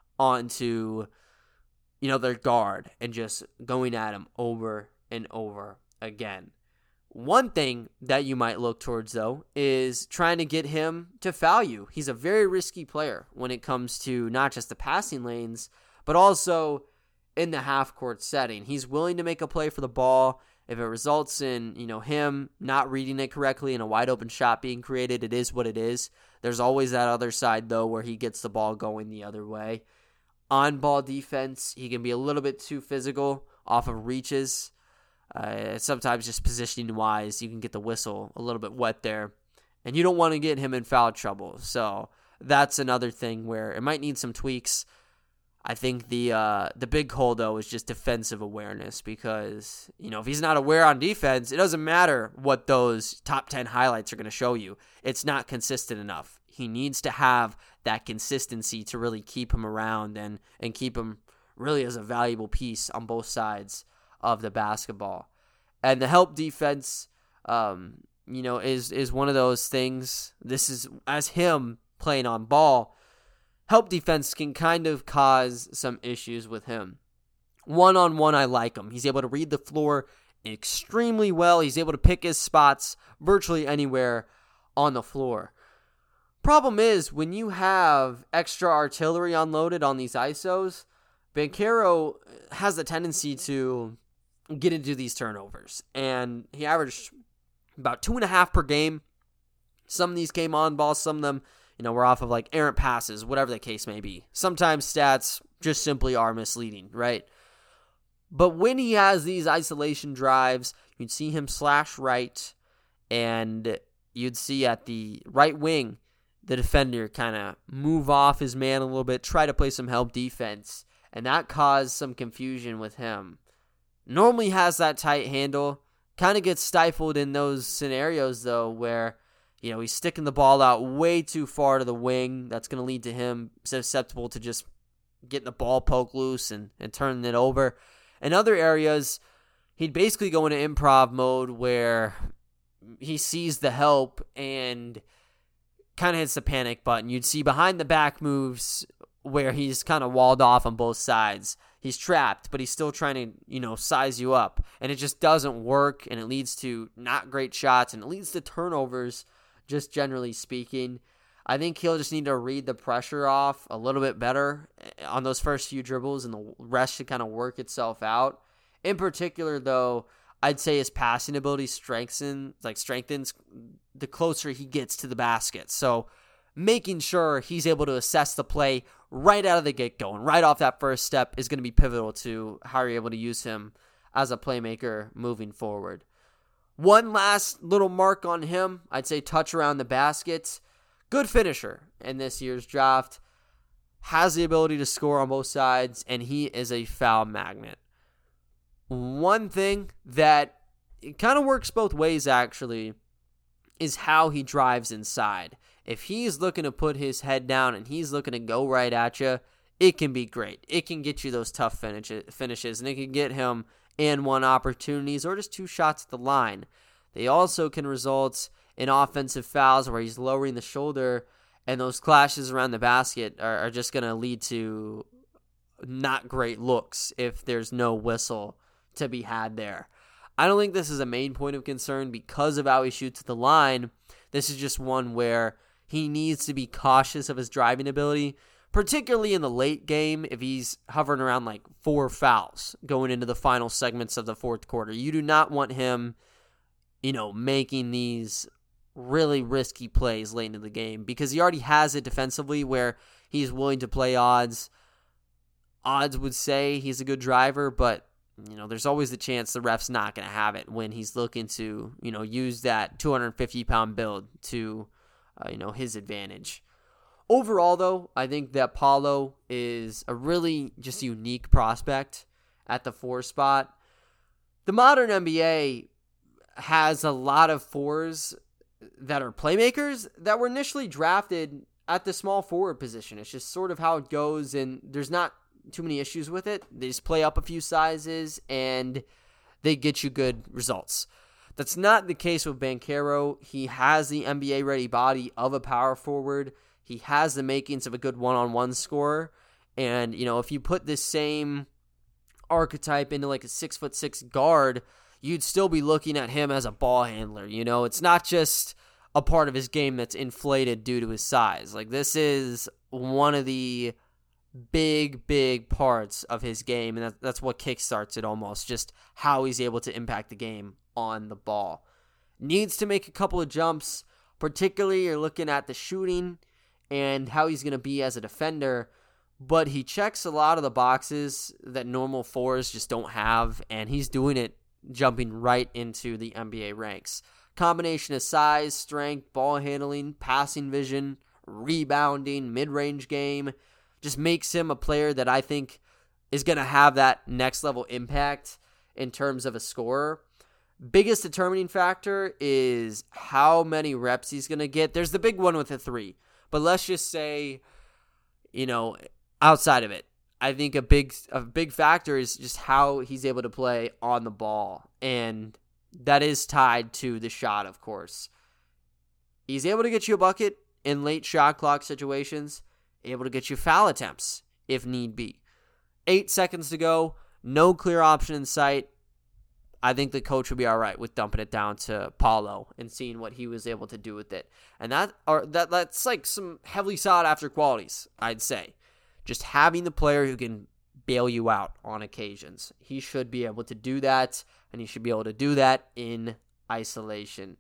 onto, you know, their guard and just going at him over and over again. One thing that you might look towards, though, is trying to get him to foul you. He's a very risky player when it comes to not just the passing lanes, but also in the half-court setting. He's willing to make a play for the ball. If it results in, you know, him not reading it correctly and a wide-open shot being created, it is what it is. There's always that other side, though, where he gets the ball going the other way. On-ball defense, he can be a little bit too physical off of reaches. Uh, sometimes just positioning-wise, you can get the whistle a little bit wet there. And you don't want to get him in foul trouble. So that's another thing where it might need some tweaks. I think the uh, the big hole, though, is just defensive awareness, because, you know, if he's not aware on defense, it doesn't matter what those top ten highlights are going to show you. It's not consistent enough. He needs to have that consistency to really keep him around and, and keep him really as a valuable piece on both sides of the basketball. And the help defense, um, you know, is, is one of those things. This is, as him playing on ball, help defense can kind of cause some issues with him. One-on-one, I like him. He's able to read the floor extremely well. He's able to pick his spots virtually anywhere on the floor. Problem is, when you have extra artillery unloaded on these I S Os, Banchero has the tendency to get into these turnovers. And he averaged about two and a half per game. Some of these came on ball, some of them, you know, we're off of like errant passes, whatever the case may be. Sometimes stats just simply are misleading, right? But when he has these isolation drives, you'd see him slash right, and you'd see at the right wing, the defender kind of move off his man a little bit, try to play some help defense, and that caused some confusion with him. Normally has that tight handle, kind of gets stifled in those scenarios, though, where, you know, he's sticking the ball out way too far to the wing. That's going to lead to him susceptible to just getting the ball poked loose and, and turning it over. In other areas, he'd basically go into improv mode where he sees the help and kind of hits the panic button. You'd see behind the back moves where he's kind of walled off on both sides. He's trapped, but he's still trying to, you know, size you up. And it just doesn't work, and it leads to not great shots, and it leads to turnovers, just generally speaking. I think he'll just need to read the pressure off a little bit better on those first few dribbles, and the rest should kind of work itself out. In particular, though, I'd say his passing ability strengthens, like strengthens the closer he gets to the basket. So making sure he's able to assess the play right out of the get-go and right off that first step is going to be pivotal to how you're able to use him as a playmaker moving forward. One last little mark on him, I'd say touch around the basket. Good finisher in this year's draft. Has the ability to score on both sides, and he is a foul magnet. One thing that it kind of works both ways, actually, is how he drives inside. If he's looking to put his head down and he's looking to go right at you, it can be great. It can get you those tough finishes, and it can get him and one opportunities or just two shots at the line. They also can result in offensive fouls where he's lowering the shoulder, and those clashes around the basket are, are just going to lead to not great looks if there's no whistle to be had there. I don't think this is a main point of concern because of how he shoots at the line. This is just one where he needs to be cautious of his driving ability, particularly in the late game if he's hovering around like four fouls going into the final segments of the fourth quarter. You do not want him, you know, making these really risky plays late into the game because he already has it defensively where he's willing to play odds. Odds would say he's a good driver, but, you know, there's always the chance the ref's not going to have it when he's looking to, you know, use that two hundred fifty pound build to, uh, you know, his advantage. Overall, though, I think that Paolo is a really just unique prospect at the four spot. The modern N B A has a lot of fours that are playmakers that were initially drafted at the small forward position. It's just sort of how it goes, and there's not too many issues with it. They just play up a few sizes, and they get you good results. That's not the case with Banchero. He has the N B A-ready body of a power forward. He has the makings of a good one-on-one scorer. And, you know, if you put this same archetype into like a six foot six guard, you'd still be looking at him as a ball handler. You know, it's not just a part of his game that's inflated due to his size. Like, this is one of the big, big parts of his game, and that, that's what kickstarts it almost, just how he's able to impact the game on the ball. Needs to make a couple of jumps, particularly you're looking at the shooting and how he's going to be as a defender, but he checks a lot of the boxes that normal fours just don't have, and he's doing it jumping right into the N B A ranks. Combination of size, strength, ball handling, passing vision, rebounding, mid-range game, just makes him a player that I think is going to have that next level impact in terms of a scorer. Biggest determining factor is how many reps he's going to get. There's the big one with the three, but let's just say, you know, outside of it, I think a big a big factor is just how he's able to play on the ball, and that is tied to the shot, of course. He's able to get you a bucket in late shot clock situations, able to get you foul attempts if need be. Eight seconds to go, no clear option in sight. I think the coach would be all right with dumping it down to Paolo and seeing what he was able to do with it. And that are that that's like some heavily sought after qualities, I'd say. Just having the player who can bail you out on occasions. He should be able to do that, and he should be able to do that in isolation.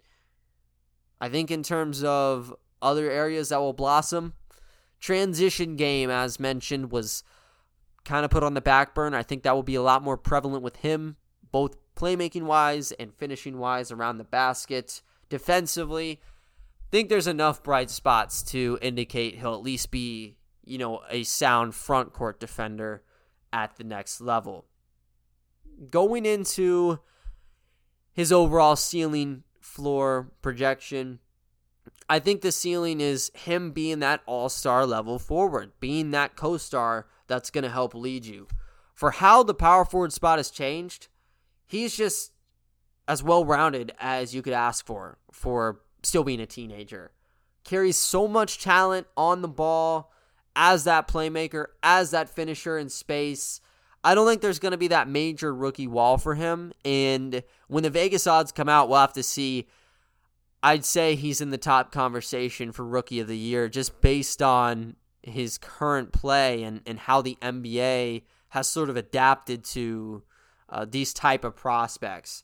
I think in terms of other areas that will blossom, transition game, as mentioned, was kind of put on the back burner. I think that will be a lot more prevalent with him, both playmaking-wise and finishing-wise around the basket. Defensively, I think there's enough bright spots to indicate he'll at least be, you know, a sound front court defender at the next level. Going into his overall ceiling floor projection, I think the ceiling is him being that all-star level forward, being that co-star that's going to help lead you. For how the power forward spot has changed, he's just as well-rounded as you could ask for, for still being a teenager. Carries so much talent on the ball as that playmaker, as that finisher in space. I don't think there's going to be that major rookie wall for him. And when the Vegas odds come out, we'll have to see. I'd say he's in the top conversation for Rookie of the Year just based on his current play and, and how the N B A has sort of adapted to uh, these type of prospects.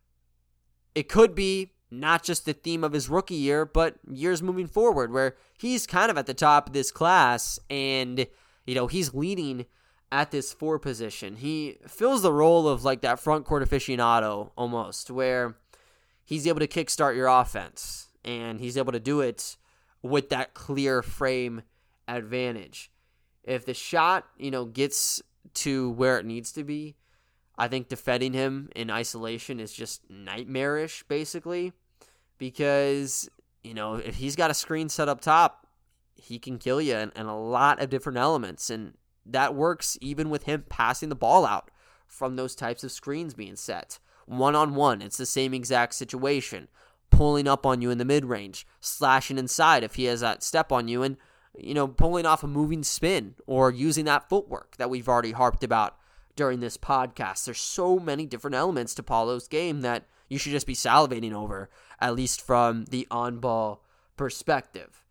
It could be not just the theme of his rookie year, but years moving forward where he's kind of at the top of this class and, you know, he's leading at this four position. He fills the role of like that front court aficionado almost, where he's able to kickstart your offense, and he's able to do it with that clear frame advantage. If the shot, you know, gets to where it needs to be, I think defending him in isolation is just nightmarish, basically, because, you know, if he's got a screen set up top, he can kill you in, in a lot of different elements, and that works even with him passing the ball out from those types of screens being set. One-on-one, it's the same exact situation. Pulling up on you in the mid-range, slashing inside if he has that step on you, and, you know, pulling off a moving spin or using that footwork that we've already harped about during this podcast. There's so many different elements to Paolo's game that you should just be salivating over, at least from the on-ball perspective.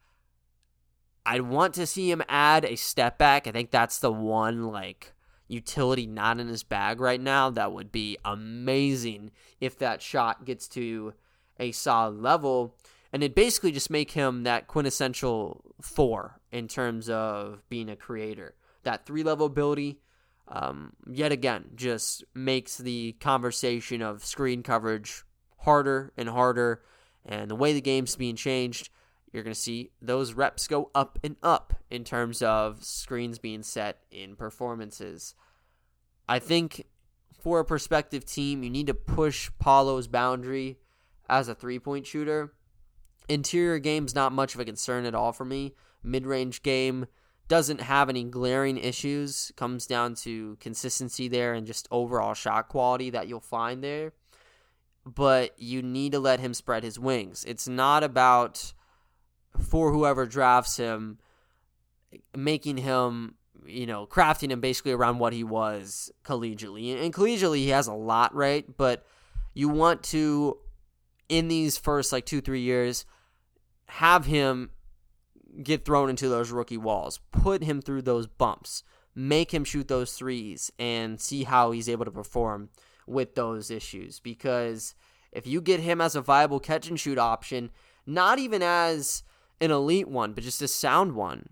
I want to see him add a step back. I think that's the one, like, utility not in his bag right now. That would be amazing if that shot gets to a solid level, and it basically just make him that quintessential four in terms of being a creator. That three-level ability, um, yet again, just makes the conversation of screen coverage harder and harder, and the way the game's being changed, you're going to see those reps go up and up in terms of screens being set in performances. I think for a prospective team, you need to push Paolo's boundary as a three-point shooter. Interior game's not much of a concern at all for me. Mid-range game doesn't have any glaring issues. Comes down to consistency there and just overall shot quality that you'll find there. But you need to let him spread his wings. It's not about, for whoever drafts him, making him, you know, crafting him basically around what he was collegiately. And collegiately, he has a lot, right? But you want to, in these first like two, three years, have him get thrown into those rookie walls, put him through those bumps, make him shoot those threes, and see how he's able to perform with those issues. Because if you get him as a viable catch and shoot option, not even as an elite one, but just a sound one,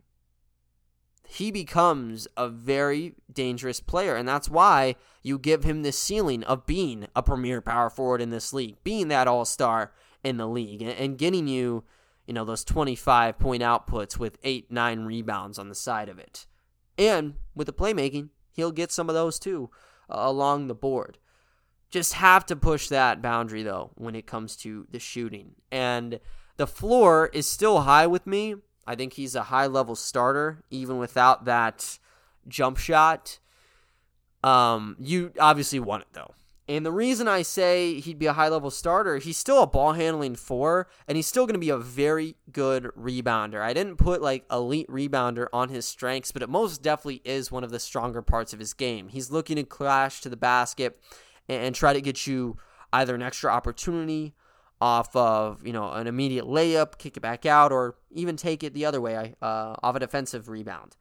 he becomes a very dangerous player. And that's why you give him this ceiling of being a premier power forward in this league, being that all-star in the league, and getting you, you know, those twenty-five point outputs with eight, nine rebounds on the side of it. And with the playmaking, he'll get some of those too uh, along the board. Just have to push that boundary, though, when it comes to the shooting. And the floor is still high with me. I think he's a high-level starter, even without that jump shot. Um, you obviously want it, though. And the reason I say he'd be a high-level starter, he's still a ball-handling four, and he's still going to be a very good rebounder. I didn't put, like, elite rebounder on his strengths, but it most definitely is one of the stronger parts of his game. He's looking to clash to the basket and, and try to get you either an extra opportunity off of, you know, an immediate layup, kick it back out, or even take it the other way uh, off a defensive rebound.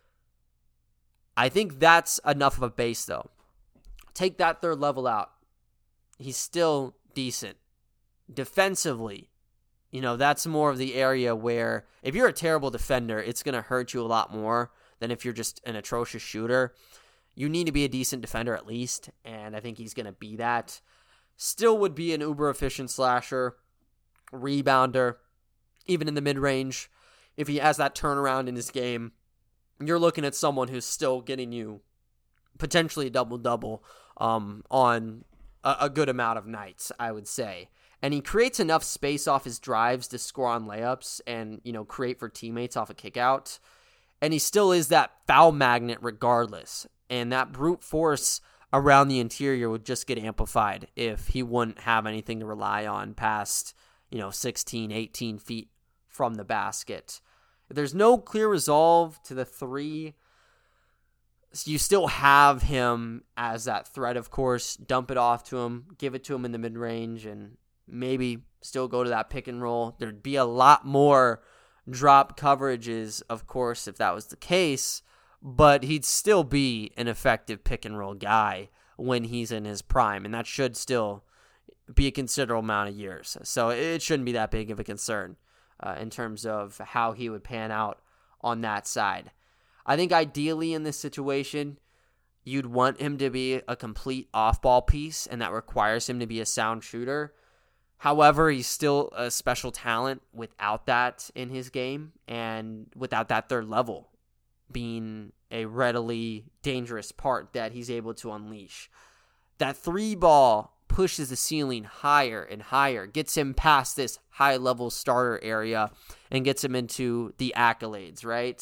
I think that's enough of a base, though. Take that third level out. He's still decent. Defensively, you know, that's more of the area where if you're a terrible defender, it's going to hurt you a lot more than if you're just an atrocious shooter. You need to be a decent defender at least, and I think he's going to be that. Still would be an uber-efficient slasher, rebounder, even in the mid-range. If he has that turnaround in his game, you're looking at someone who's still getting you potentially a double-double um, on a, a good amount of nights, I would say. And he creates enough space off his drives to score on layups and, you know, create for teammates off a kickout. And he still is that foul magnet regardless. And that brute force around the interior would just get amplified if he wouldn't have anything to rely on past, you know, sixteen, eighteen feet from the basket. If there's no clear resolve to the three, you still have him as that threat, of course. Dump it off to him, give it to him in the mid-range, and maybe still go to that pick and roll. There'd be a lot more drop coverages, of course, if that was the case, but he'd still be an effective pick and roll guy when he's in his prime, and that should still be a considerable amount of years. So it shouldn't be that big of a concern uh, in terms of how he would pan out on that side. I think ideally in this situation, you'd want him to be a complete off-ball piece, and that requires him to be a sound shooter. However, he's still a special talent without that in his game and without that third level being a readily dangerous part that he's able to unleash. That three ball pushes the ceiling higher and higher, gets him past this high-level starter area, and gets him into the accolades, right?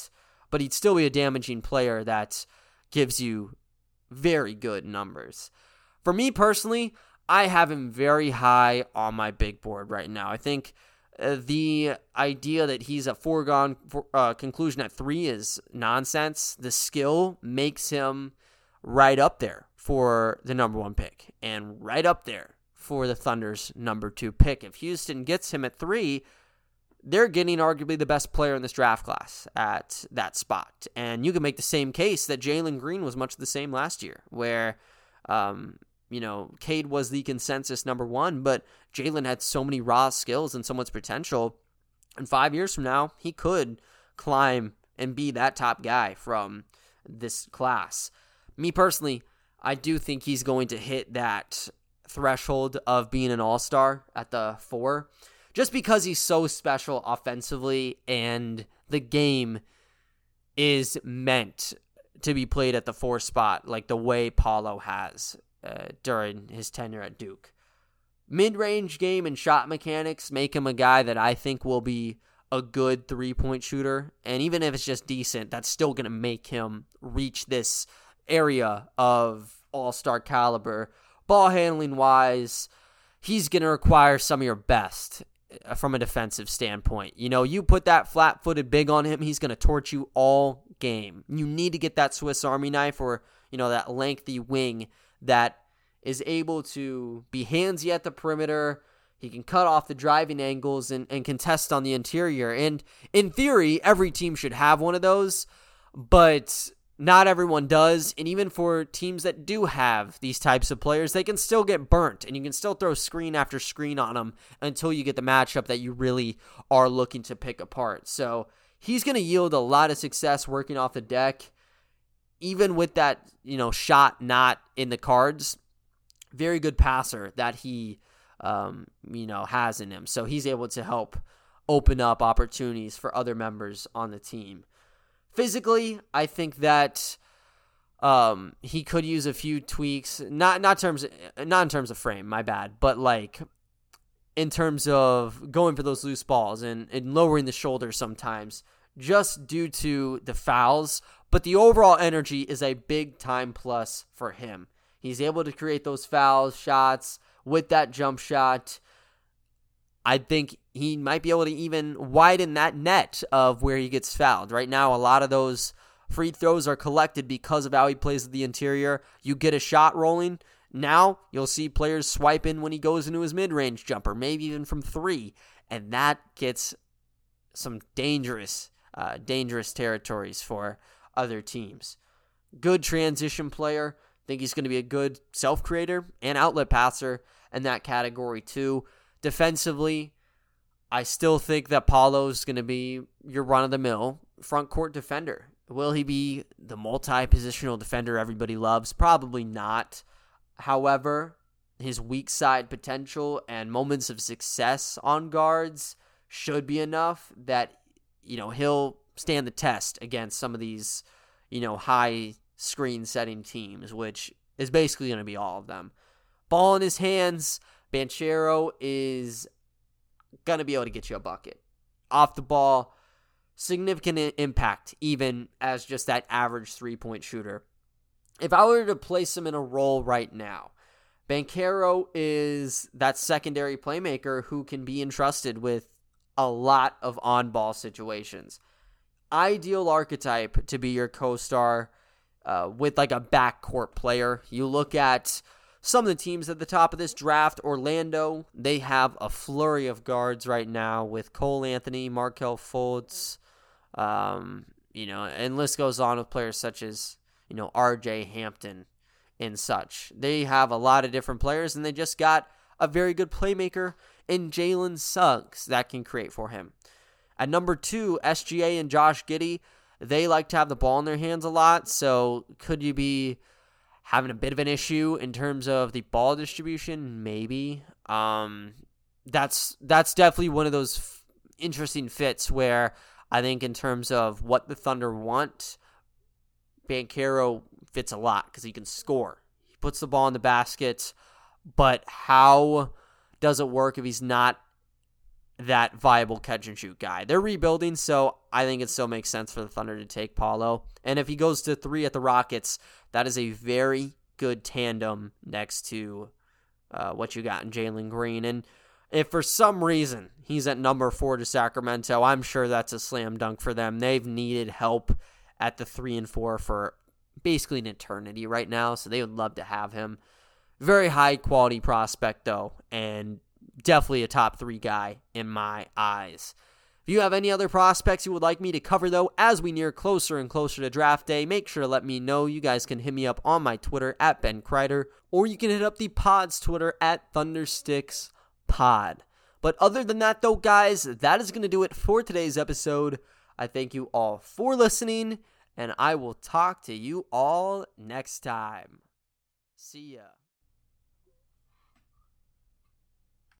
but he'd still be a damaging player that gives you very good numbers. For me personally, I have him very high on my big board right now. I think uh, the idea that he's a foregone uh, conclusion at three is nonsense. The skill makes him right up there for the number one pick and right up there for the Thunder's number two pick. If Houston gets him at three, they're getting arguably the best player in this draft class at that spot. And you can make the same case that Jalen Green was much the same last year, where, um, you know, Cade was the consensus number one, but Jalen had so many raw skills and so much potential. And five years from now, he could climb and be that top guy from this class. Me personally, I do think he's going to hit that threshold of being an all-star at the four, just because he's so special offensively and the game is meant to be played at the four spot like the way Paolo has uh, during his tenure at Duke. Mid-range game and shot mechanics make him a guy that I think will be a good three-point shooter, and even if it's just decent, that's still going to make him reach this area of all-star caliber. Ball handling wise, he's going to require some of your best from a defensive standpoint. You know, you put that flat-footed big on him, he's going to torch you all game. You need to get that Swiss Army knife, or, you know, that lengthy wing that is able to be handsy at the perimeter. He can cut off the driving angles and, and contest on the interior. And in theory, every team should have one of those, but not everyone does. And even for teams that do have these types of players, they can still get burnt, and you can still throw screen after screen on them until you get the matchup that you really are looking to pick apart. So he's going to yield a lot of success working off the deck, even with that, you know, shot not in the cards. Very good passer that he, um, you know, has in him. So he's able to help open up opportunities for other members on the team. Physically, I think that um, he could use a few tweaks, not not terms, not in terms of frame, my bad, but like in terms of going for those loose balls and, and lowering the shoulder sometimes, just due to the fouls. But the overall energy is a big time plus for him. He's able to create those foul shots with that jump shot. I think he might be able to even widen that net of where he gets fouled. Right now, a lot of those free throws are collected because of how he plays at the interior. You get a shot rolling. Now, you'll see players swipe in when he goes into his mid-range jumper, maybe even from three. And that gets some dangerous, uh, dangerous territories for other teams. Good transition player. I think he's going to be a good self-creator and outlet passer in that category too. Defensively, I still think that Paolo's going to be your run-of-the-mill front court defender. Will he be the multi-positional defender everybody loves? Probably not. However, his weak side potential and moments of success on guards should be enough that, you know, he'll stand the test against some of these, you know, high screen setting teams, which is basically going to be all of them. Ball in his hands, Banchero is going to be able to get you a bucket. Off the ball, significant impact, even as just that average three-point shooter. If I were to place him in a role right now, Banchero is that secondary playmaker who can be entrusted with a lot of on-ball situations. Ideal archetype to be your co-star uh, with like a backcourt player. You look at some of the teams at the top of this draft. Orlando, they have a flurry of guards right now with Cole Anthony, Markelle Fultz, um, you know, and list goes on with players such as, you know, R J Hampton and such. They have a lot of different players, and they just got a very good playmaker in Jalen Suggs that can create for him. At number two, S G A and Josh Giddey, they like to have the ball in their hands a lot, so could you be having a bit of an issue in terms of the ball distribution? Maybe. Um, that's that's definitely one of those f- interesting fits where I think in terms of what the Thunder want, Banchero fits a lot because he can score. He puts the ball in the basket, but how does it work if he's not that viable catch and shoot guy. They're rebuilding, so I think it still makes sense for the Thunder to take Paolo. And if he goes to three at the Rockets, that is a very good tandem next to uh, what you got in Jalen Green. And if for some reason he's at number four to Sacramento, I'm sure that's a slam dunk for them. They've needed help at the three and four for basically an eternity right now, so they would love to have him. Very high quality prospect though, and definitely a top three guy in my eyes. If you have any other prospects you would like me to cover, though, as we near closer and closer to draft day, make sure to let me know. You guys can hit me up on my Twitter at Ben Kreider, or you can hit up the pod's Twitter at ThundersticksPod. But other than that, though, guys, that is going to do it for today's episode. I thank you all for listening, and I will talk to you all next time. See ya.